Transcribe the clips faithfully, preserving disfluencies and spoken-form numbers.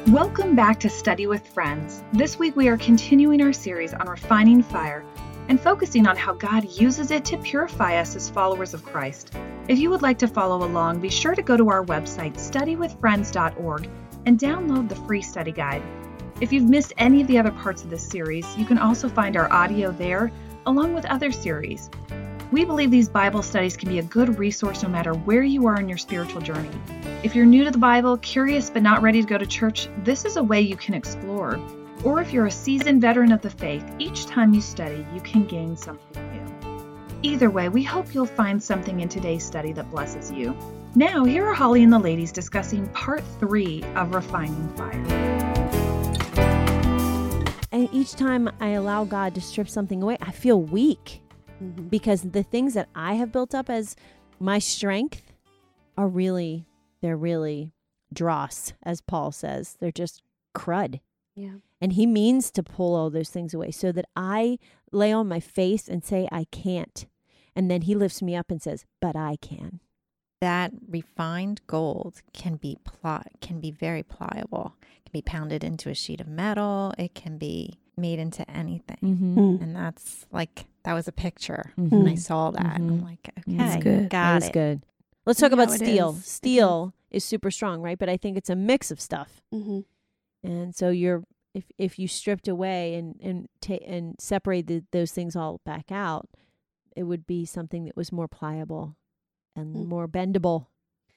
Welcome back to Study with Friends. This week we are continuing our series on refining fire and focusing on how God uses it to purify us as followers of Christ. If you would like to follow along, be sure to go to our website, study with friends dot org, and download the free study guide. If you've missed any of the other parts of this series, you can also find our audio there, along with other series. We believe these Bible studies can be a good resource no matter where you are in your spiritual journey. If you're new to the Bible, curious but not ready to go to church, this is a way you can explore. Or if you're a seasoned veteran of the faith, each time you study, you can gain something new. Either way, we hope you'll find something in today's study that blesses you. Now, here are Holly and the ladies discussing part three of Refining Fire. And each time I allow God to strip something away, I feel weak. Mm-hmm. Because the things that I have built up as my strength are really, they're really dross, as Paul says. They're just crud. Yeah. And he means to pull all those things away so that I lay on my face and say, I can't. And then he lifts me up and says, but I can. That refined gold can be pli- can be very pliable. It can be pounded into a sheet of metal. It can be made into anything. Mm-hmm. Mm. And that's like, that was a picture. Mm-hmm. And I saw that. Mm-hmm. And I'm like, okay, That's good. got That is it. good. Let's talk No, about it steel. is. Steel is super strong, right? But I think it's a mix of stuff. Mm-hmm. And so you're, if if you stripped away and and ta- and separated those things all back out, it would be something that was more pliable and Mm. more bendable.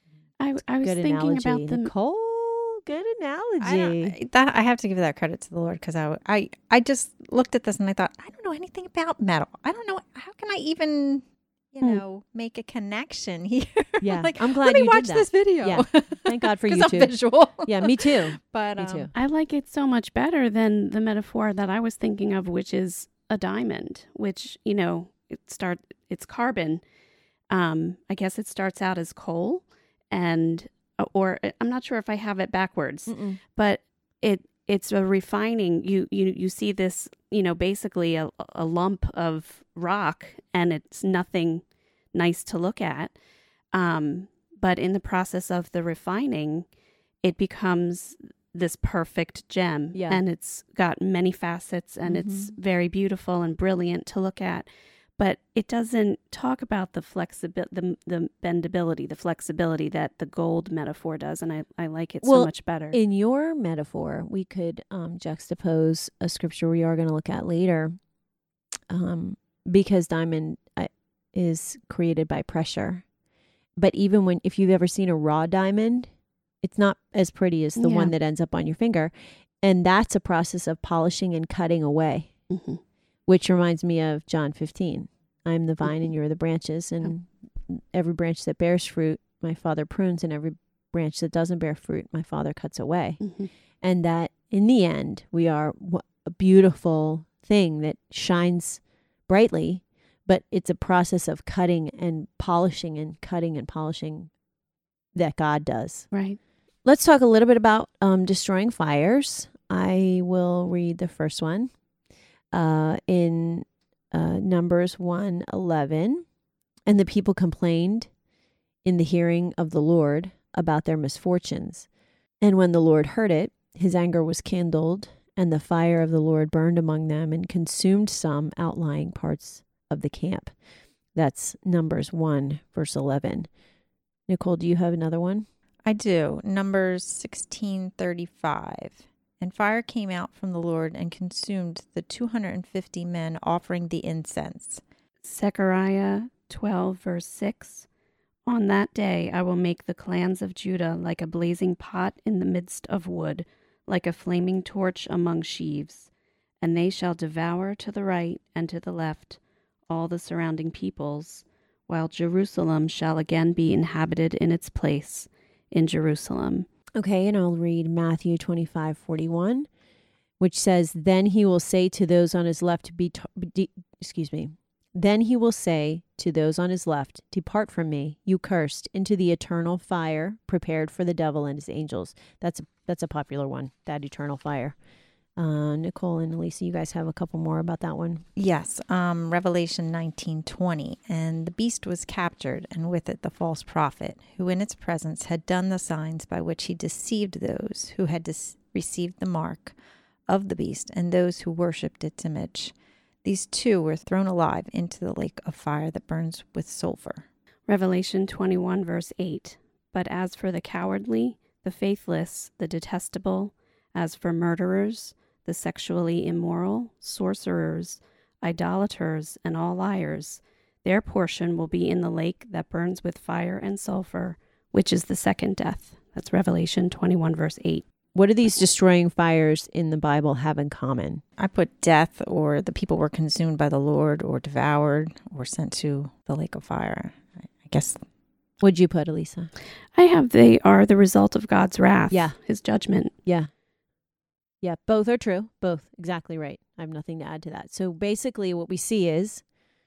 I, I was Good thinking analogy, about the Nicole. Good I, analogy. don't, that, I have to give that credit to the Lord because I, I, I just looked at this and I thought, I don't know anything about metal. I don't know. How can I even, you Hmm. know, make a connection here? Yeah, like, I'm glad let me you did watch that. this video. Yeah. Thank God for 'Cause YouTube. I'm visual. Yeah, me too. But Me um, too. I like it so much better than the metaphor that I was thinking of, which is a diamond, which, you know, it start it's carbon. Um, I guess it starts out as coal and or I'm not sure if I have it backwards, Mm-mm. but it it's a refining. You you you see this, you know, basically a, a lump of rock and it's nothing nice to look at. Um, but in the process of the refining, it becomes this perfect gem. Yeah. And it's got many facets and it's very beautiful and brilliant to look at. But it doesn't talk about the flexibility, the, the bendability, the flexibility that the gold metaphor does. And I, I like it Well, so much better. In your metaphor, we could um, juxtapose a scripture we are going to look at later, um, because diamond uh, is created by pressure. But even when, if you've ever seen a raw diamond, it's not as pretty as the Yeah. one that ends up on your finger. And that's a process of polishing and cutting away, hmm which reminds me of John fifteen. I'm the vine and you're the branches, and every branch that bears fruit, my Father prunes, and every branch that doesn't bear fruit, my Father cuts away. hmm And that in the end, we are wh- a beautiful thing that shines brightly, but it's a process of cutting and polishing and cutting and polishing that God does. Right. Let's talk a little bit about um, destroying fires. I will read the first one uh, in uh, Numbers one eleven. And the people complained in the hearing of the Lord about their misfortunes. And when the Lord heard it, his anger was kindled, and the fire of the Lord burned among them and consumed some outlying parts of the camp. That's Numbers one, verse eleven. Nicole, do you have another one? I do. Numbers sixteen thirty-five. And fire came out from the Lord and consumed the two hundred fifty men offering the incense. Zechariah twelve, verse six. On that day I will make the clans of Judah like a blazing pot in the midst of wood, like a flaming torch among sheaves. And they shall devour to the right and to the left all the surrounding peoples, while Jerusalem shall again be inhabited in its place in Jerusalem. Okay, and I'll read Matthew twenty-five forty-one, which says, Then he will say to those on his left, be, t- de- excuse me, then he will say to those on his left, Depart from me, you cursed, into the eternal fire prepared for the devil and his angels. That's a, that's a popular one, that eternal fire. Uh, Nicole and Elisa, you guys have a couple more about that one. Yes, um, Revelation nineteen twenty. And the beast was captured, and with it the false prophet, who in its presence had done the signs by which he deceived those who had dis- received the mark of the beast and those who worshipped its image. These two were thrown alive into the lake of fire that burns with sulfur. Revelation twenty-one, verse eight. But as for the cowardly, the faithless, the detestable, as for murderers, the sexually immoral, sorcerers, idolaters, and all liars, their portion will be in the lake that burns with fire and sulfur, which is the second death. That's Revelation twenty-one, verse eight. What do these destroying fires in the Bible have in common? I put death, or the people were consumed by the Lord, or devoured, or sent to the lake of fire. I guess. What'd you put, Elisa? I have they are the result of God's wrath. Yeah. His judgment. Yeah. Yeah, both are true. Both. Exactly right. I have nothing to add to that. So basically what we see is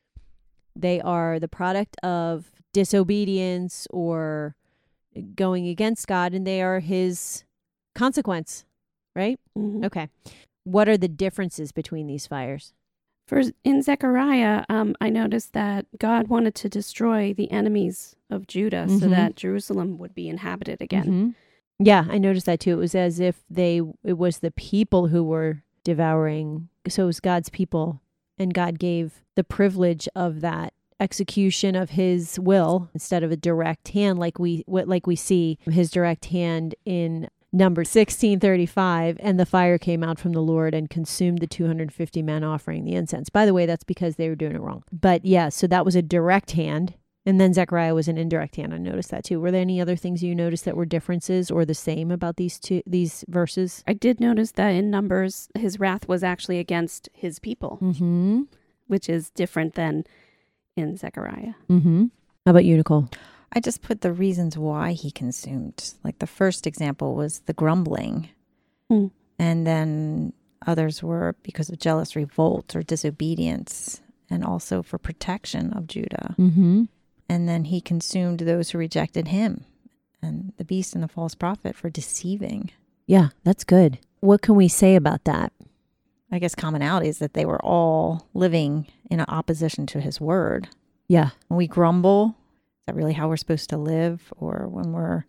they are the product of disobedience or going against God, and they are his consequence, right? Mm-hmm. Okay. What are the differences between these fires? For in Zechariah, um, I noticed that God wanted to destroy the enemies of Judah Mhm. so that Jerusalem would be inhabited again. Mhm. Yeah, I noticed that too. It was as if they, it was the people who were devouring. So it was God's people, and God gave the privilege of that execution of his will instead of a direct hand, like we, what, like we see his direct hand in Numbers sixteen thirty-five, and the fire came out from the Lord and consumed the two hundred fifty men offering the incense. By the way, that's because they were doing it wrong. But yeah, so that was a direct hand. And then Zechariah was an indirect hand. I noticed that too. Were there any other things you noticed that were differences or the same about these two, these verses? I did notice that in Numbers, his wrath was actually against his people, Mm-hmm. which is different than in Zechariah. Mm-hmm. How about you, Nicole? I just put the reasons why he consumed. Like the first example was the grumbling. Hmm. And then others were because of jealous revolt or disobedience, and also for protection of Judah. Mm-hmm. And then he consumed those who rejected him, and the beast and the false prophet for deceiving. Yeah, that's good. What can we say about that? I guess commonality is that they were all living in opposition to his word. Yeah. When we grumble, is that really how we're supposed to live? Or when we're,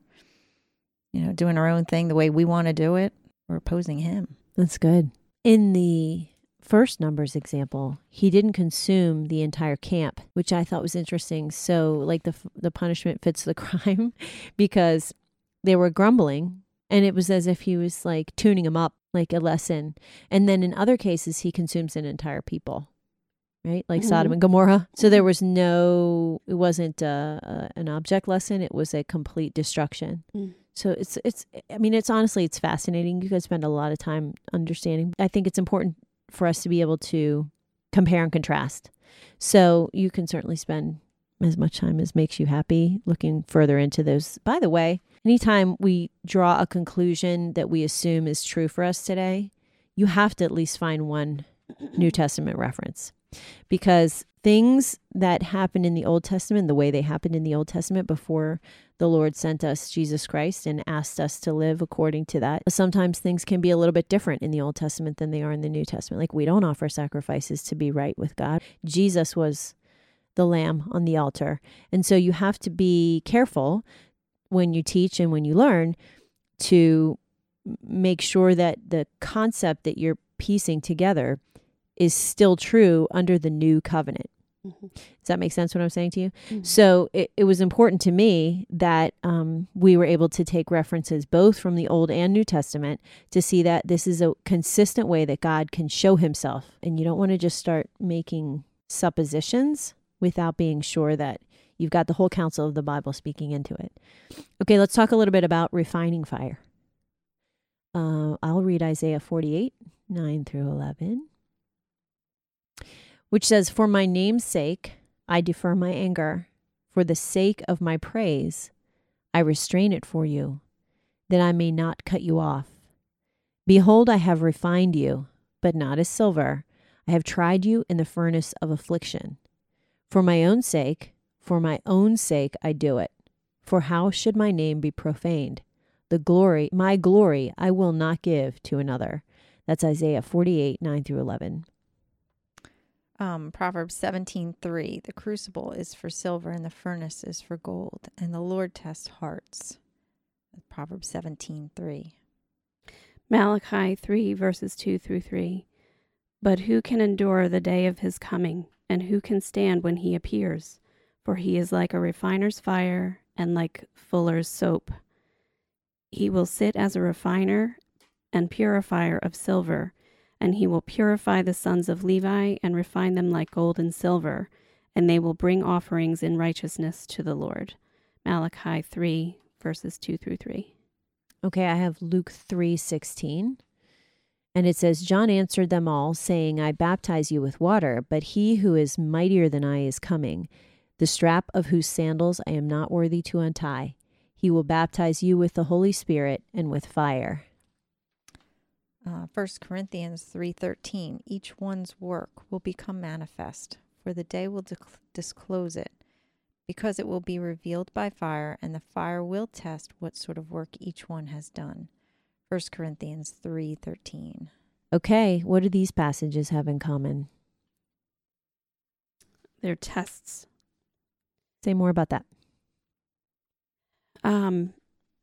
you know, doing our own thing the way we want to do it, we're opposing him. That's good. In the first Numbers example, he didn't consume the entire camp, which I thought was interesting. So like the the punishment fits the crime because they were grumbling, and it was as if he was like tuning them up like a lesson. And then in other cases, he consumes an entire people, right? Like Mhm. Sodom and Gomorrah. So there was no, it wasn't a, a, an object lesson. It was a complete destruction. Mm. So it's, it's, I mean, it's honestly, it's fascinating. You could spend a lot of time understanding. I think it's important for us to be able to compare and contrast. So you can certainly spend as much time as makes you happy looking further into those. By the way, anytime we draw a conclusion that we assume is true for us today, you have to at least find one New Testament reference, because things that happened in the Old Testament, the way they happened in the Old Testament before the Lord sent us Jesus Christ and asked us to live according to that, sometimes things can be a little bit different in the Old Testament than they are in the New Testament. Like we don't offer sacrifices to be right with God. Jesus was the lamb on the altar. And so you have to be careful when you teach and when you learn to make sure that the concept that you're piecing together is still true under the new covenant. Mm-hmm. Does that make sense what I'm saying to you? Mm-hmm. So it, it was important to me that um, we were able to take references both from the Old and New Testament to see that this is a consistent way that God can show himself. And you don't want to just start making suppositions without being sure that you've got the whole counsel of the Bible speaking into it. Okay, let's talk a little bit about refining fire. Uh, I'll read Isaiah forty-eight, nine through eleven. Which says, "For my name's sake, I defer my anger. For the sake of my praise, I restrain it for you, that I may not cut you off. Behold, I have refined you, but not as silver. I have tried you in the furnace of affliction. For my own sake, for my own sake I do it. For how should my name be profaned? The glory, my glory, I will not give to another." That's Isaiah forty-eight, nine through eleven. Um, Proverbs seventeen three, the crucible is for silver and the furnace is for gold, and the Lord tests hearts. Proverbs seventeen three. Malachi three, verses two through three. But who can endure the day of his coming, and who can stand when he appears? For he is like a refiner's fire and like fuller's soap. He will sit as a refiner and purifier of silver, and he will purify the sons of Levi and refine them like gold and silver, and they will bring offerings in righteousness to the Lord. Malachi three, verses two through three. Okay, I have Luke three sixteen. And it says, John answered them all, saying, I baptize you with water, but he who is mightier than I is coming, the strap of whose sandals I am not worthy to untie. He will baptize you with the Holy Spirit and with fire. Uh, First Corinthians three thirteen. Each one's work will become manifest, for the day will di- disclose it, because it will be revealed by fire, and the fire will test what sort of work each one has done. First Corinthians three thirteen. Okay, what do these passages have in common? They're tests. Say more about that. Um,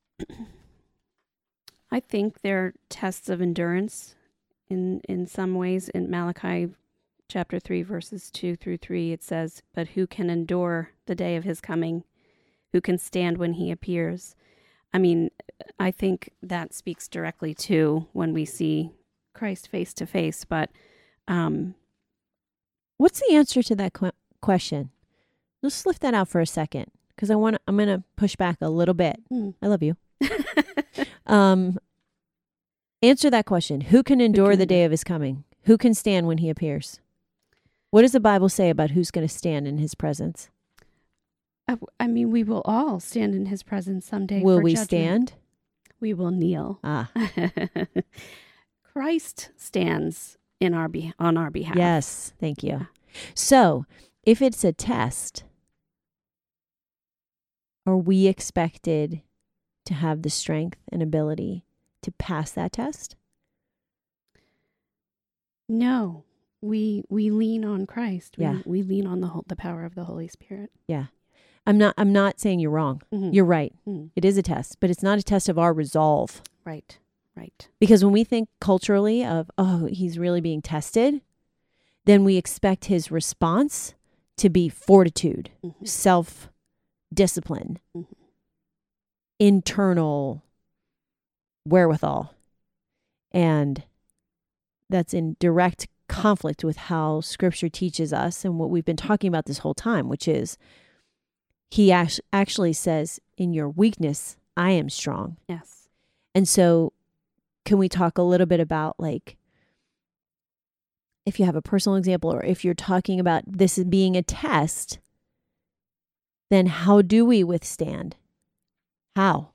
I think they're tests of endurance in, in some ways. In Malachi chapter three, verses two through three, it says, but who can endure the day of his coming? Who can stand when he appears? I mean, I think that speaks directly to when we see Christ face to face. But um, What's the answer to that qu- question? Let's lift that out for a second, because I want. I'm going to push back a little bit. mm. I love you. um, answer that question. Who can endure can the endure? day of his coming? Who can stand when he appears? What does the Bible say about who's going to stand in his presence? I, I mean, we will all stand in his presence someday. Will for we judgment. stand? We will kneel. Ah, Christ stands in our be- on our behalf. yes. Thank you. Yeah. So, if it's a test, are we expected to have the strength and ability to pass that test? No, we we lean on Christ. We, Yeah. we lean on the whole, the power of the Holy Spirit. Yeah. I'm not I'm not saying you're wrong. Mhm. You're right. Mm. It is a test, but it's not a test of our resolve. Right, right. Because when we think culturally of, oh, he's really being tested, then we expect his response to be fortitude, Mhm. self-discipline, Mhm. internal wherewithal. And that's in direct conflict with how Scripture teaches us and what we've been talking about this whole time, which is he act- actually says, in your weakness, I am strong. Yes. And so can we talk a little bit about, like, if you have a personal example, or if you're talking about this as being a test, then how do we withstand? How?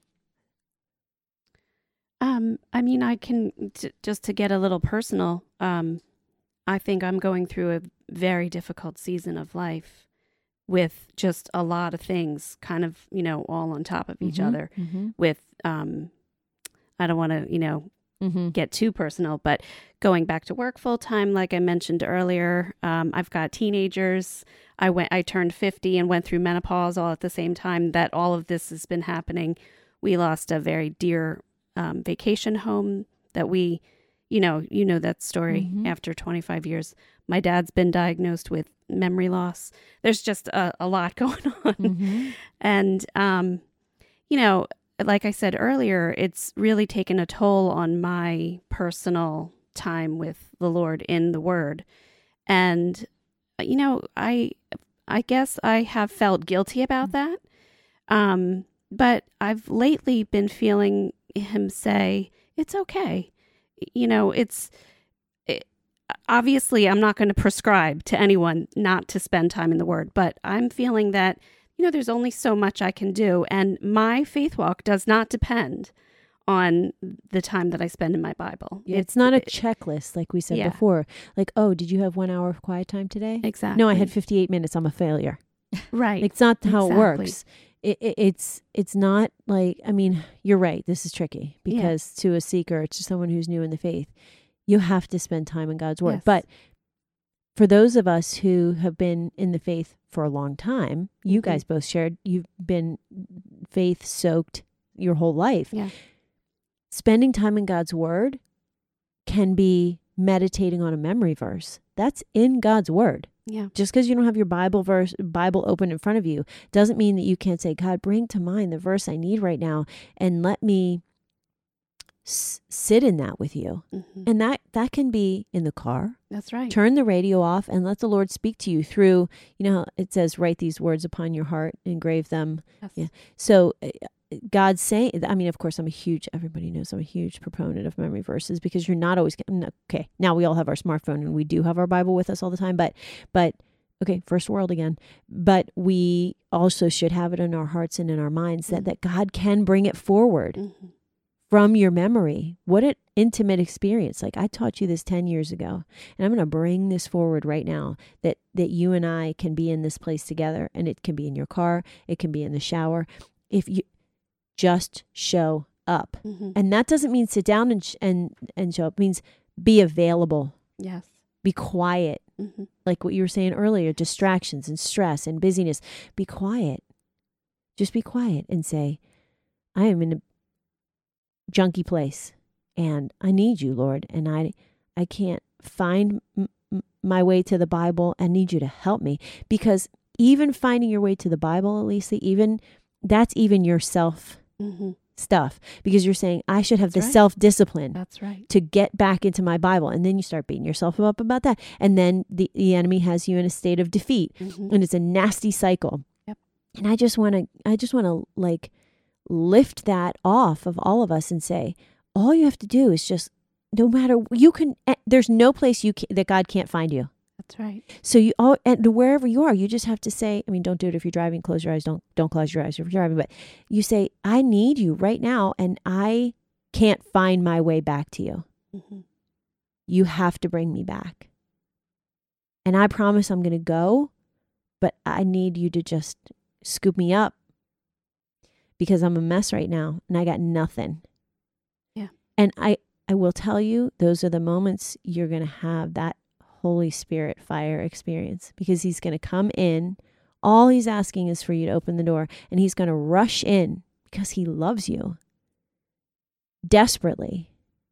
Um, I mean, I can, t- just to get a little personal, um, I think I'm going through a very difficult season of life with just a lot of things kind of, you know, all on top of each Mhm, other mhm, with, um, I don't want to, you know, mhm. get too personal, but going back to work full time, like I mentioned earlier, um, I've got teenagers. I went, I turned fifty and went through menopause all at the same time that all of this has been happening. We lost a very dear um, vacation home that we, you know, you know that story. Mhm. After twenty-five years, my dad's been diagnosed with memory loss. There's just a, a lot going on, Mhm. and um, you know, like I said earlier, it's really taken a toll on my personal time with the Lord in the Word. And, you know, I I guess I have felt guilty about that. Um, but I've lately been feeling him say, it's okay. You know, it's it, obviously I'm not going to prescribe to anyone not to spend time in the Word, but I'm feeling that, you know, there's only so much I can do. And my faith walk does not depend on the time that I spend in my Bible. Yeah, it's not a it- checklist like we said Yeah. before. Like, oh, did you have one hour of quiet time today? Exactly. No, I had fifty-eight minutes. I'm a failure. Right. It's not how it Exactly. works. It, it, it's it's not like, I mean, you're right. This is tricky Yeah. because to a seeker, to someone who's new in the faith, you have to spend time in God's word. Yes. But for those of us who have been in the faith for a long time, you Mhm. guys both shared, you've been faith soaked your whole life. Yeah. S- spending time in God's word can be meditating on a memory verse. That's in God's word. Yeah. Just because you don't have your Bible verse, Bible open in front of you doesn't mean that you can't say, God, bring to mind the verse I need right now and let me s- sit in that with you. Mm-hmm. And that, that can be in the car. That's right. Turn the radio off and let the Lord speak to you through, you know, it says, write these words upon your heart, engrave them. Yes. Yeah. So uh, God's saying, I mean, of course, I'm a huge, everybody knows I'm a huge proponent of memory verses because you're not always, okay, now we all have our smartphone and we do have our Bible with us all the time, but, but, okay, first world again, but we also should have it in our hearts and in our minds that, Mm-hmm. that God can bring it forward Mm-hmm. from your memory. What an intimate experience. Like I taught you this ten years ago, and I'm going to bring this forward right now that, that you and I can be in this place together, and it can be in your car. It can be in the shower. If you just show up, Mm-hmm. and that doesn't mean sit down and, sh- and, and show up. It means be available, Yes. be quiet. Mm-hmm. Like what you were saying earlier, distractions and stress and busyness. Be quiet. Just be quiet and say, I am in a junky place and I need you, Lord. And I, I can't find m- m- my way to the Bible. I need you to help me, because even finding your way to the Bible, Elisa, even that's even your self Mm-hmm. stuff, because you're saying I should have That's the right. self-discipline That's right. to get back into my Bible. And then you start beating yourself up about that. And then the, the enemy has you in a state of defeat, Mm-hmm. and it's a nasty cycle. Yep. And I just want to, I just want to like lift that off of all of us and say, all you have to do is just, no matter, you can, eh, there's no place you can, that God can't find you. That's right. So you all, and wherever you are, you just have to say, I mean, don't do it if you're driving, close your eyes. Don't, don't close your eyes if you're driving, but you say, I need you right now. And I can't find my way back to you. Mm-hmm. You have to bring me back. And I promise I'm going to go, but I need you to just scoop me up, because I'm a mess right now and I got nothing. Yeah. And I, I will tell you, those are the moments you're going to have that Holy Spirit fire experience, because he's going to come in. All he's asking is for you to open the door, and he's going to rush in because he loves you desperately.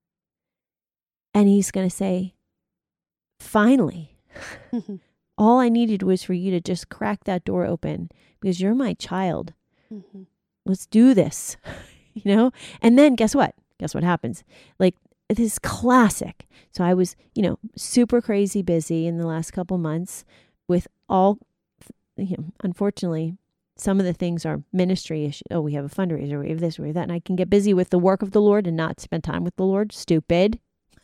And he's going to say, finally, Mm-hmm. all I needed was for you to just crack that door open, because you're my child. Mm-hmm. Let's do this, you know? And then guess what? Guess what happens? Like, it is classic. So I was, you know, super crazy busy in the last couple months with all, you know, unfortunately, some of the things are ministry issues. Oh, we have a fundraiser, we have this, we have that. And I can get busy with the work of the Lord and not spend time with the Lord. Stupid.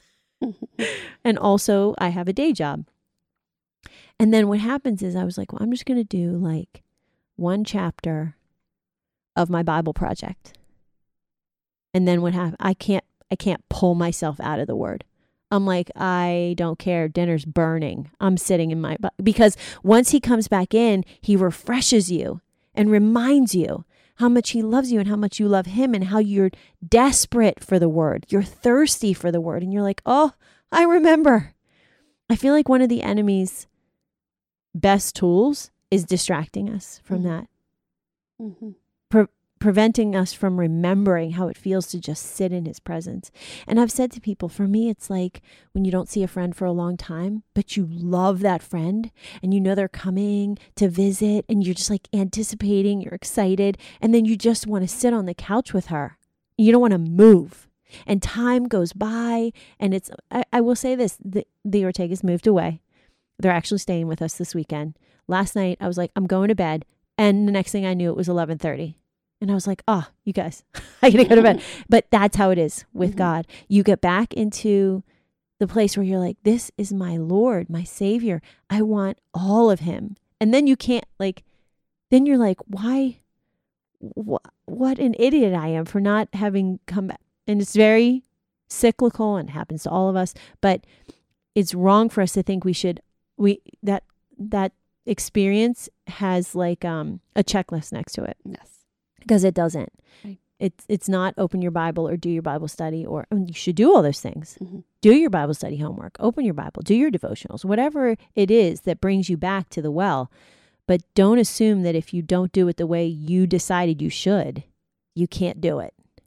And also I have a day job. And then what happens is I was like, well, I'm just going to do like one chapter of my Bible project. And then what happened? I can't, I can't pull myself out of the word. I'm like, I don't care. Dinner's burning. I'm sitting in my, because once he comes back in, he refreshes you and reminds you how much he loves you and how much you love him and how you're desperate for the word. You're thirsty for the word. And you're like, oh, I remember. I feel like one of the enemy's best tools is distracting us from Mm-hmm. that. Mm-hmm. Pre- preventing us from remembering how it feels to just sit in his presence. And I've said to people, for me, it's like when you don't see a friend for a long time, but you love that friend and you know they're coming to visit and you're just like anticipating, you're excited. And then you just want to sit on the couch with her. You don't want to move. And time goes by. And it's, I, I will say this, the, the Ortegas moved away. They're actually staying with us this weekend. Last night, I was like, I'm going to bed. And the next thing I knew, it was eleven thirty. And I was like, oh, you guys, I gotta go to bed. But that's how it is with Mm-hmm. God. You get back into the place where you're like, this is my Lord, my Savior. I want all of him. And then you can't like, then you're like, why, wh- what an idiot I am for not having come back. And it's very cyclical and happens to all of us, but it's wrong for us to think we should, we, that, that experience has like um, a checklist next to it. Yes. Because it doesn't. Right. It's it's not open your Bible or do your Bible study, or I mean, you should do all those things. Mm-hmm. Do your Bible study homework, open your Bible, do your devotionals, whatever it is that brings you back to the well. But don't assume that if you don't do it the way you decided you should, you can't do it.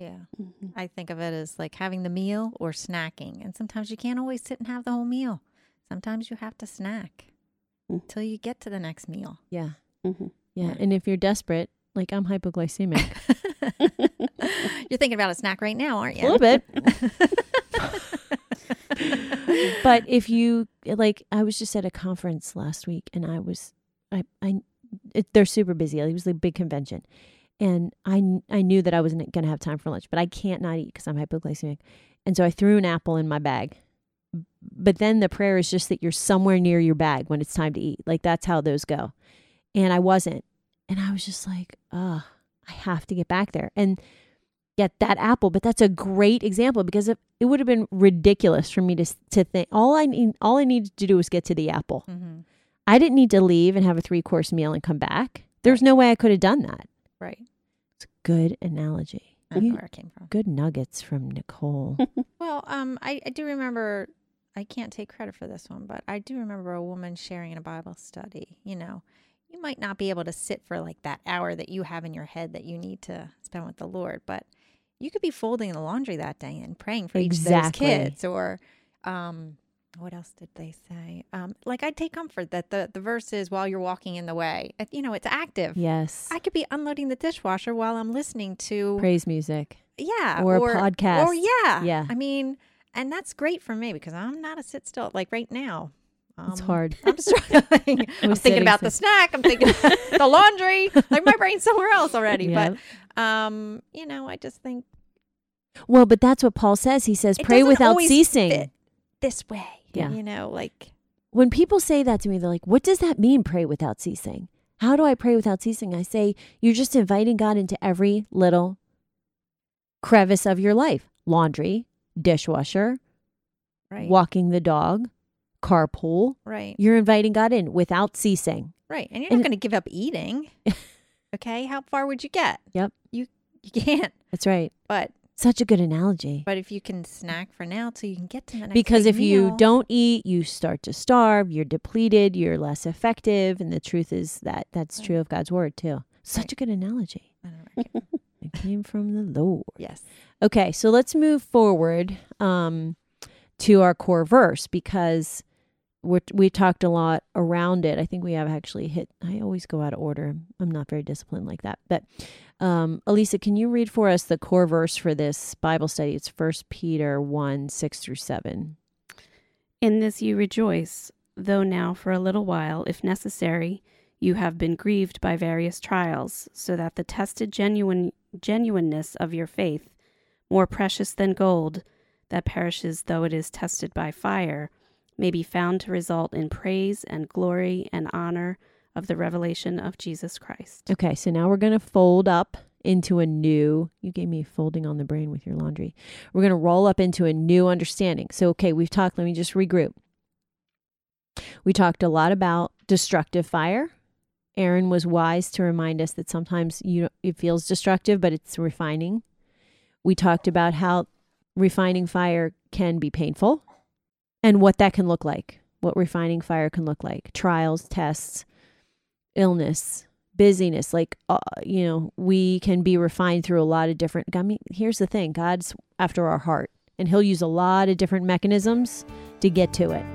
Yeah. Mm-hmm. I think of it as like having the meal or snacking. And sometimes you can't always sit and have the whole meal. Sometimes you have to snack Mm. until you get to the next meal. Yeah. Mm-hmm. Yeah. Yeah. And if you're desperate, like I'm hypoglycemic. You're thinking about a snack right now, aren't you? A little bit. But if you, like, I was just at a conference last week and I was, I, I, it, they're super busy. It was a big convention. And I, I knew that I wasn't going to have time for lunch, but I can't not eat because I'm hypoglycemic. And so I threw an apple in my bag. But then the prayer is just that you're somewhere near your bag when it's time to eat. Like that's how those go. And I wasn't. And I was just like, oh, I have to get back there and get that apple. But that's a great example because it, it would have been ridiculous for me to to think all I need, all I needed to do was get to the apple. Mm-hmm. I didn't need to leave and have a three course meal and come back. There's no way I could have done that. Right. It's a good analogy. I don't know You- where it came from. good nuggets from Nicole. Well, um, I, I do remember, I can't take credit for this one, but I do remember a woman sharing in a Bible study. You know, you might not be able to sit for like that hour that you have in your head that you need to spend with the Lord, but you could be folding the laundry that day and praying for Exactly. each of those kids. Or, um, what else did they say? Um, like I'd take comfort that the, the verse is while you're walking in the way. Uh, You know, it's active. Yes. I could be unloading the dishwasher while I'm listening to Praise music. yeah, Or a podcast. Or yeah, Yeah. I mean, and that's great for me because I'm not a sit still. Like right now, It's um, hard. I'm struggling. I'm was thinking sitting about the still. snack. I'm thinking the laundry. Like my brain's somewhere else already. Yep. But um, you know, I just think Well, but that's what Paul says. He says, it pray doesn't without always ceasing. fit this way. Yeah. You know, like When people say that to me, they're like, what does that mean, pray without ceasing? How do I pray without ceasing? I say, you're just inviting God into every little crevice of your life. Laundry, dishwasher, right, walking the dog, carpool. right, You're inviting God in without ceasing. right. And you're And- not going to give up eating. Okay, how far would you get? Yep. You you can't. That's right. But Such a good analogy. but if you can snack for now till you can get to the next Because big if you meal, don't eat, you start to starve, you're depleted, you're less effective. And the truth is that that's Right. true of God's word too. Such Right. a good analogy. I don't know where it came from. It came from the Lord. Yes. Okay, so let's move forward um, to our core verse because we're, we talked a lot around it. I think we have actually hit, I always go out of order. I'm not very disciplined like that. But um, Elisa, can you read for us the core verse for this Bible study? It's First Peter one, six through seven. In this you rejoice, though now for a little while, if necessary, you have been grieved by various trials, so that the tested genuine genuineness of your faith, more precious than gold, that perishes though it is tested by fire, may be found to result in praise and glory and honor of the revelation of Jesus Christ. Okay, so now we're going to fold up into a new, you gave me folding on the brain with your laundry. We're going to roll up into a new understanding. So, okay, we've talked, let me just regroup. We talked a lot about destructive fire. Aaron was wise to remind us that sometimes you it feels destructive, but it's refining. We talked about how refining fire can be painful and what that can look like, what refining fire can look like, trials, tests, illness, busyness. Like, uh, you know, we can be refined through a lot of different, I mean, here's the thing, God's after our heart and he'll use a lot of different mechanisms to get to it.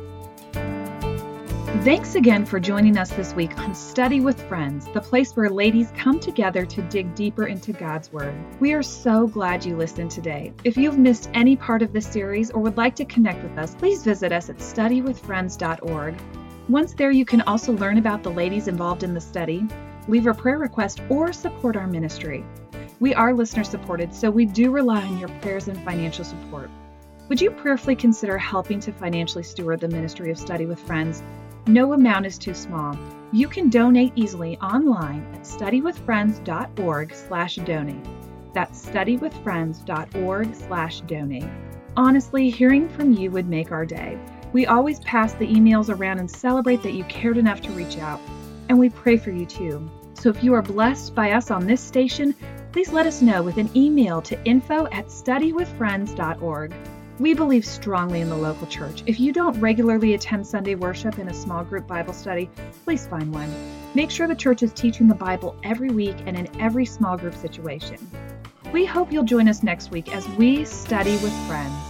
Thanks again for joining us this week on Study with Friends, the place where ladies come together to dig deeper into God's Word. We are so glad you listened today. If you've missed any part of this series or would like to connect with us, please visit us at study with friends dot org. Once there, you can also learn about the ladies involved in the study, leave a prayer request, or support our ministry. We are listener supported, so we do rely on your prayers and financial support. Would you prayerfully consider helping to financially steward the ministry of Study with Friends? No amount is too small. You can donate easily online at study with friends dot org slash donate. That's study with friends dot org slash donate. Honestly, hearing from you would make our day. We always pass the emails around and celebrate that you cared enough to reach out. And we pray for you too. So if you are blessed by us on this station, please let us know with an email to info at study with friends dot org. We believe strongly in the local church. If you don't regularly attend Sunday worship in a small group Bible study, please find one. Make sure the church is teaching the Bible every week and in every small group situation. We hope you'll join us next week as we study with friends.